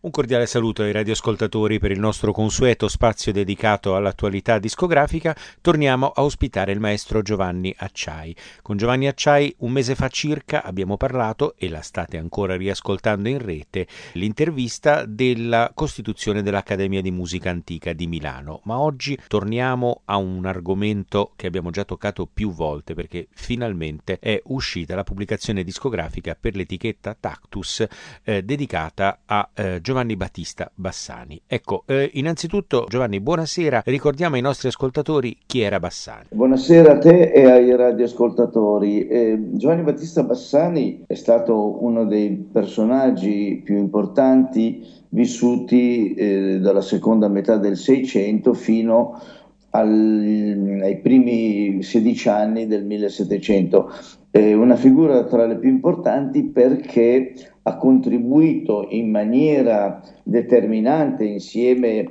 Un cordiale saluto ai radioascoltatori per il nostro consueto spazio dedicato all'attualità discografica. Torniamo a ospitare il maestro Giovanni Acciai. Con Giovanni Acciai un mese fa circa abbiamo parlato, e la state ancora riascoltando in rete, l'intervista della costituzione dell'Accademia di Musica Antica di Milano. Ma oggi torniamo a un argomento che abbiamo già toccato più volte, perché finalmente è uscita la pubblicazione discografica per l'etichetta Tactus dedicata a Giovanni Battista Bassani. Ecco, innanzitutto Giovanni, buonasera, ricordiamo ai nostri ascoltatori chi era Bassani. Buonasera a te e ai radioascoltatori. Giovanni Battista Bassani è stato uno dei personaggi più importanti vissuti dalla seconda metà del Seicento fino ai primi 16 anni del 1700. È una figura tra le più importanti perché ha contribuito in maniera determinante insieme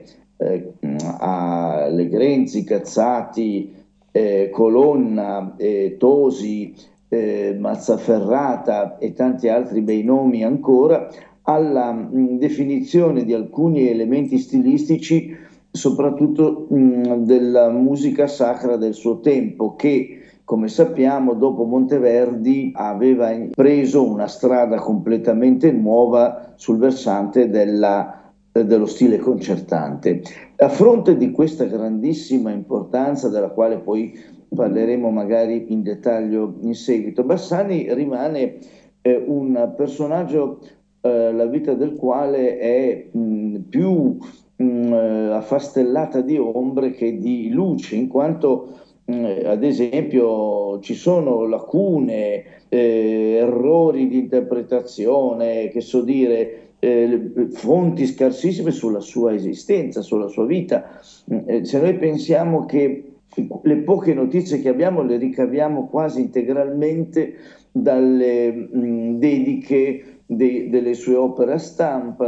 a Legrenzi, Cazzati, Colonna, Tosi, Mazzaferrata e tanti altri bei nomi ancora, alla definizione di alcuni elementi stilistici, soprattutto della musica sacra del suo tempo, che come sappiamo dopo Monteverdi aveva preso una strada completamente nuova sul versante dello stile concertante. A fronte di questa grandissima importanza, della quale poi parleremo magari in dettaglio in seguito, Bassani rimane un personaggio la vita del quale è più affastellata di ombre che di luce, in quanto ad esempio ci sono lacune, errori di interpretazione, che so dire, fonti scarsissime sulla sua esistenza, sulla sua vita. Se noi pensiamo che le poche notizie che abbiamo le ricaviamo quasi integralmente dalle dediche delle sue opere a stampa,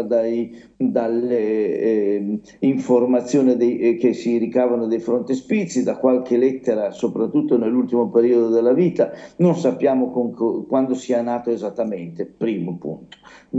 dalle informazioni che si ricavano dei frontespizi, da qualche lettera, soprattutto nell'ultimo periodo della vita. Non sappiamo quando sia nato esattamente, primo punto.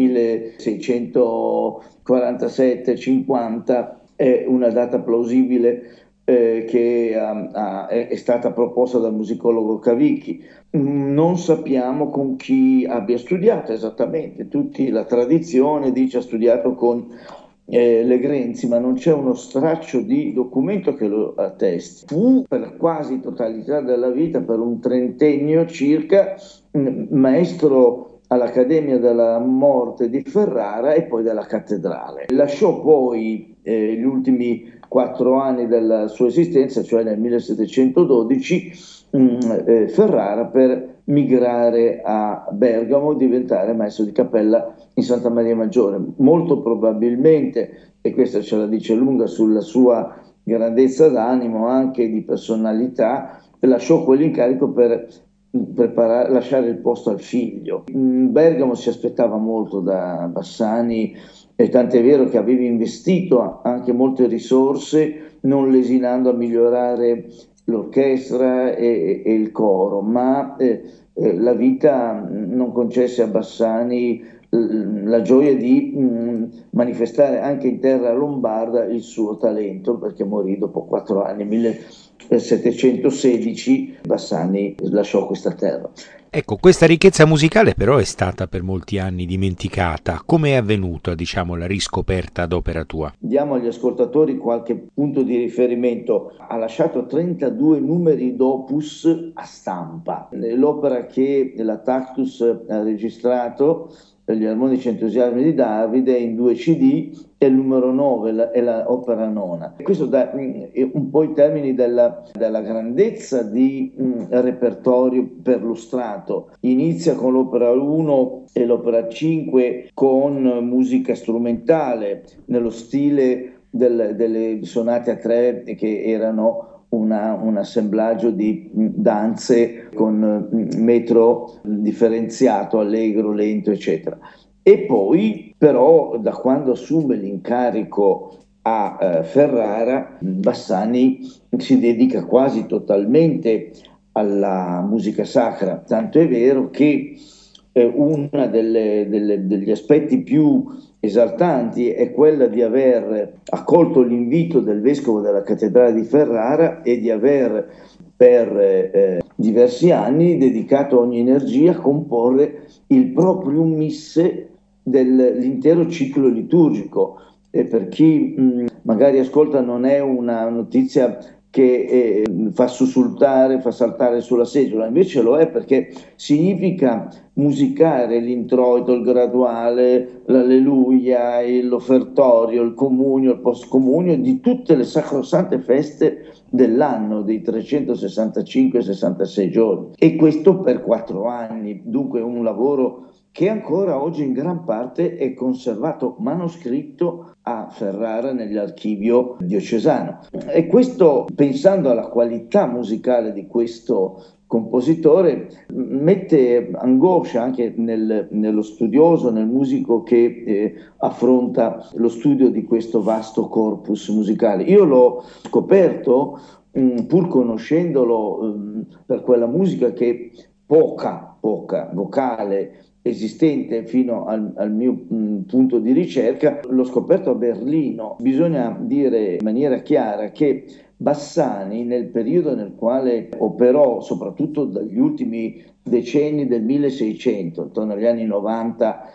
1647-50 è una data plausibile che è stata proposta dal musicologo Cavicchi. Non sappiamo con chi abbia studiato esattamente. La tradizione dice ha studiato con Legrenzi, ma non c'è uno straccio di documento che lo attesti. Fu per quasi totalità della vita, per un trentennio circa, maestro all'Accademia della Morte di Ferrara e poi della Cattedrale. Lasciò poi gli ultimi 4 anni della sua esistenza, cioè nel 1712, Ferrara, per migrare a Bergamo e diventare maestro di cappella in Santa Maria Maggiore. Molto probabilmente, e questa ce la dice lunga sulla sua grandezza d'animo, anche di personalità, lasciò quell'incarico per lasciare il posto al figlio. Bergamo si aspettava molto da Bassani, e tant'è vero che aveva investito anche molte risorse, non lesinando a migliorare l'orchestra e il coro, ma la vita non concesse a Bassani la gioia di manifestare anche in terra lombarda il suo talento, perché morì dopo 4 anni, 1716, Bassani lasciò questa terra. Ecco, questa ricchezza musicale però è stata per molti anni dimenticata. Come è avvenuta, diciamo, la riscoperta ad opera tua? Diamo agli ascoltatori qualche punto di riferimento. Ha lasciato 32 numeri d'opus a stampa. L'opera che la Tactus ha registrato, gli armonici entusiasmi di Davide, in 2 CD, è il numero 9, è l'opera nona. Questo dà un po' i termini della grandezza di repertorio perlustrato. Inizia con l'opera 1 e l'opera 5 con musica strumentale, nello stile delle sonate a 3 che erano un assemblaggio di danze con metro differenziato, allegro, lento, eccetera. E poi, però, da quando assume l'incarico a Ferrara, Bassani si dedica quasi totalmente alla musica sacra, tanto è vero che uno degli aspetti più esaltanti è quella di aver accolto l'invito del vescovo della cattedrale di Ferrara e di aver per diversi anni dedicato ogni energia a comporre il proprio misse dell'intero ciclo liturgico. E per chi magari ascolta, non è una notizia che fa sussultare, fa saltare sulla seggiola, invece lo è perché significa musicare l'introito, il graduale, l'alleluia, l'offertorio, il comunio, il postcomunio di tutte le sacrosante feste dell'anno, dei 365-66 giorni, e questo per 4 anni. Dunque un lavoro che ancora oggi in gran parte è conservato manoscritto a Ferrara nell'archivio diocesano. E questo, pensando alla qualità musicale di questo compositore, mette angoscia anche nello studioso, nel musico che affronta lo studio di questo vasto corpus musicale. Io l'ho scoperto pur conoscendolo per quella musica che poca vocale esistente fino al mio punto di ricerca, l'ho scoperto a Berlino. Bisogna dire in maniera chiara che Bassani, nel periodo nel quale operò, soprattutto dagli ultimi decenni del 1600, intorno agli anni 90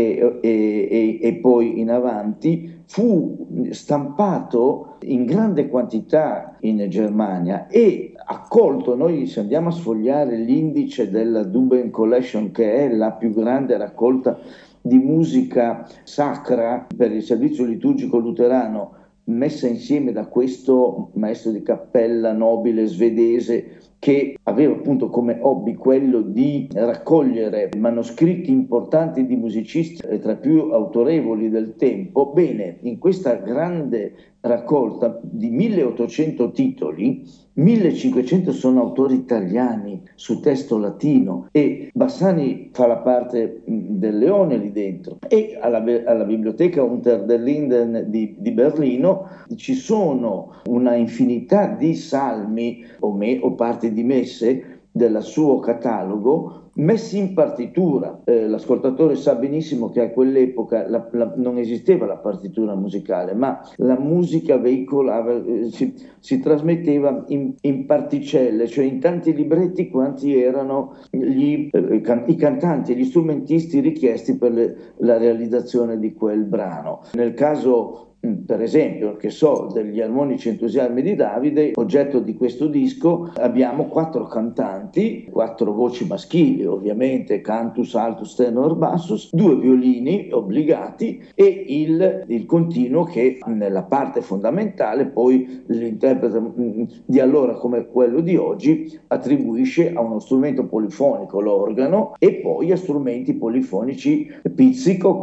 e poi in avanti, fu stampato in grande quantità in Germania e accolto. Noi, se andiamo a sfogliare l'indice della Duben Collection, che è la più grande raccolta di musica sacra per il servizio liturgico luterano, messa insieme da questo maestro di cappella nobile svedese che aveva appunto come hobby quello di raccogliere manoscritti importanti di musicisti tra i più autorevoli del tempo. Bene, in questa grande raccolta di 1800 titoli, 1500 sono autori italiani su testo latino, e Bassani fa la parte del leone lì dentro. E alla biblioteca Unter den Linden di Berlino ci sono una infinità di salmi o parti di messe del suo catalogo messi in partitura. L'ascoltatore sa benissimo che a quell'epoca non esisteva la partitura musicale, ma la musica veicolava, si trasmetteva in particelle, cioè in tanti libretti quanti erano i cantanti e gli strumentisti richiesti per la realizzazione di quel brano. Nel caso, per esempio, che so, degli Armonici Entusiasmi di Davide, oggetto di questo disco, abbiamo 4 cantanti, 4 voci maschili, ovviamente, cantus, altus, tenor, bassus, 2 violini obbligati e il continuo che nella parte fondamentale poi l'interprete di allora come quello di oggi attribuisce a uno strumento polifonico, l'organo, e poi a strumenti polifonici pizzico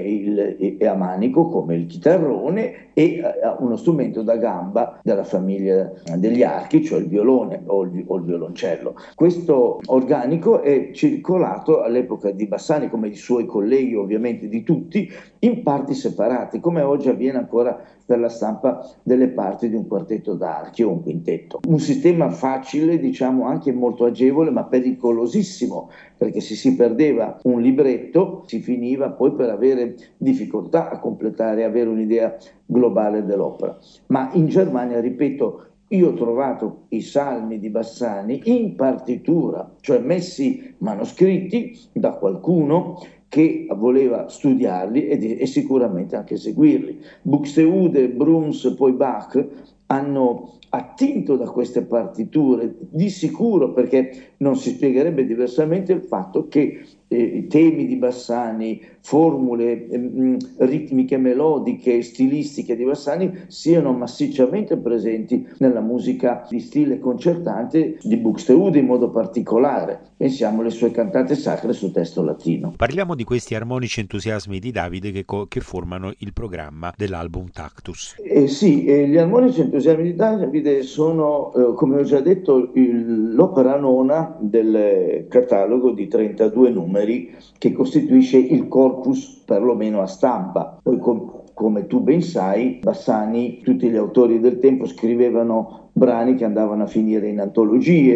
e a manico come il chitarrone, e a uno strumento da gamba della famiglia degli archi, cioè il violone o il violoncello. Questo organico è circolato all'epoca di Bassani, come i suoi colleghi ovviamente di tutti, in parti separate, come oggi avviene ancora per la stampa delle parti di un quartetto d'archi o un quintetto. Un sistema facile, diciamo anche molto agevole, ma pericolosissimo, perché se si perdeva un libretto si finiva poi per avere difficoltà a completare, avere un'idea globale dell'opera. Ma in Germania, ripeto, io ho trovato i salmi di Bassani in partitura, cioè messi manoscritti da qualcuno che voleva studiarli e sicuramente anche seguirli. Buxtehude, Brahms, poi Bach hanno attinto da queste partiture, di sicuro, perché non si spiegherebbe diversamente il fatto che temi di Bassani, formule ritmiche, melodiche, stilistiche di Bassani siano massicciamente presenti nella musica di stile concertante di Buxtehude in modo particolare. Pensiamo alle sue cantate sacre su testo latino. Parliamo di questi Armonici Entusiasmi di Davide che formano il programma dell'album Tactus. Sì, gli Armonici Entusiasmi di Davide sono, come ho già detto, l'opera nona del catalogo di 32 numeri che costituisce il corpus perlomeno a stampa. Poi come tu ben sai, Bassani, tutti gli autori del tempo scrivevano brani che andavano a finire in antologie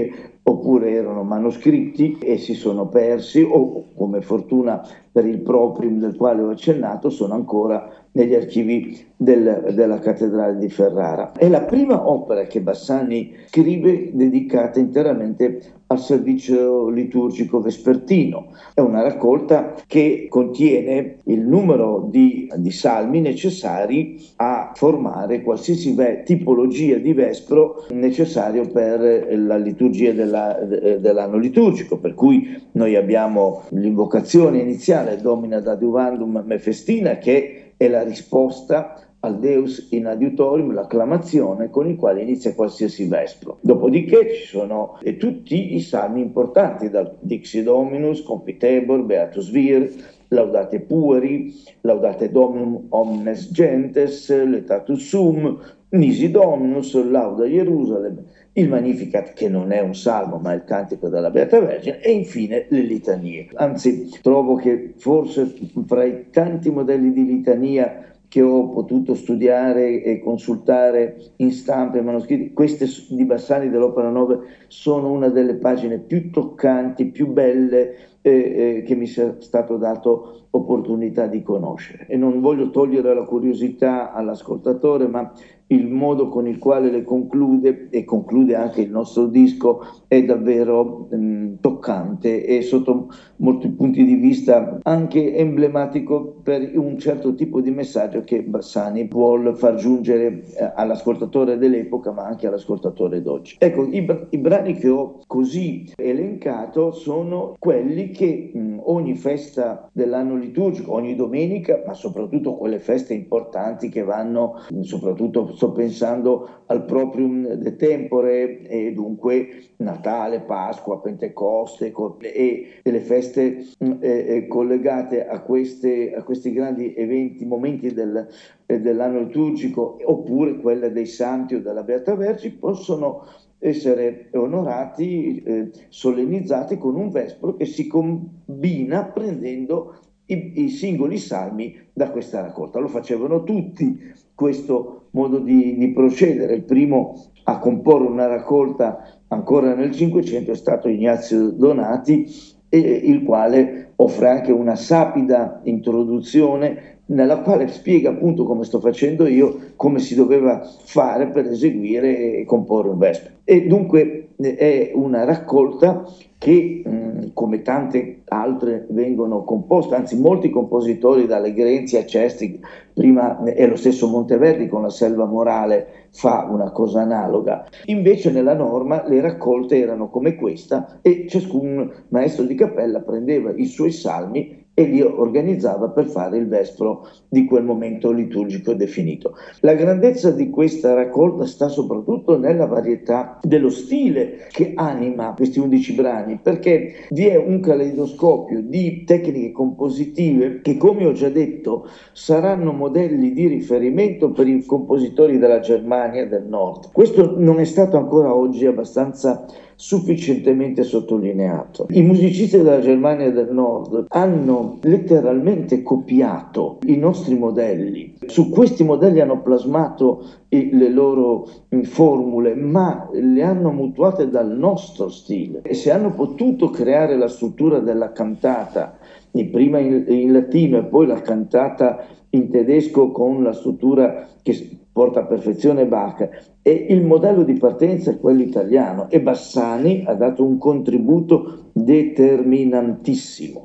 oppure erano manoscritti e si sono persi, o come fortuna per il Proprim del quale ho accennato, sono ancora negli archivi della cattedrale di Ferrara. È la prima opera che Bassani scrive dedicata interamente al servizio liturgico vespertino. È una raccolta che contiene il numero di salmi necessari a formare qualsiasi tipologia di vespro necessario per la liturgia dell'anno liturgico, per cui noi abbiamo l'invocazione iniziale Domina Daduvandum me festina, che è la risposta al Deus in adiutorium, l'acclamazione con il quale inizia qualsiasi vespro. Dopodiché ci sono tutti i salmi importanti, dal Dixi Dominus, Confitebor, Beatus Vir, Laudate Pueri, Laudate Dominum omnes gentes, Letatus Sum, Nisi Dominus, Lauda Jerusalem, il Magnificat, che non è un salmo ma è il cantico della Beata Vergine, e infine le litanie. Anzi, trovo che forse fra i tanti modelli di litania che ho potuto studiare e consultare in stampa e manoscritti, queste di Bassani dell'Opera 9 sono una delle pagine più toccanti, più belle che mi sia stato dato opportunità di conoscere. E non voglio togliere la curiosità all'ascoltatore, ma il modo con il quale le conclude, e conclude anche il nostro disco, è davvero toccante e sotto molti punti di vista anche emblematico per un certo tipo di messaggio che Bassani vuole far giungere all'ascoltatore dell'epoca, ma anche all'ascoltatore d'oggi. Ecco, i brani che ho così elencato sono quelli che ogni festa dell'anno liturgico, ogni domenica, ma soprattutto quelle feste importanti che vanno, soprattutto sto pensando al Proprium de Tempore, e dunque Natale, Pasqua, Pentecoste e le feste collegate a questi grandi eventi, momenti dell'anno liturgico, oppure quelle dei Santi o della Beata Vergine, possono essere onorati, solennizzati con un vespro che si combina prendendo i singoli salmi da questa raccolta. Lo facevano tutti, questo modo di procedere. Il primo a comporre una raccolta ancora nel Cinquecento è stato Ignazio Donati, il quale offre anche una sapida introduzione nella quale spiega, appunto come sto facendo io, come si doveva fare per eseguire e comporre un vespro. E dunque è una raccolta che, come tante altre, vengono composte, anzi molti compositori, dalle Grenzi a Cesti, prima è lo stesso Monteverdi con la Selva Morale fa una cosa analoga. Invece nella norma le raccolte erano come questa, e ciascun maestro di cappella prendeva i suoi salmi e li organizzava per fare il vespro di quel momento liturgico definito. La grandezza di questa raccolta sta soprattutto nella varietà dello stile che anima questi 11 brani, perché vi è un caleidoscopio di tecniche compositive che, come ho già detto, saranno modelli di riferimento per i compositori della Germania del Nord. Questo non è stato ancora oggi abbastanza sufficientemente sottolineato. I musicisti della Germania del Nord hanno letteralmente copiato i nostri modelli. Su questi modelli hanno plasmato le loro formule, ma le hanno mutuate dal nostro stile. E se hanno potuto creare la struttura della cantata, prima in latino e poi la cantata in tedesco con la struttura che porta a perfezione Bach, e il modello di partenza è quello italiano, e Bassani ha dato un contributo determinantissimo.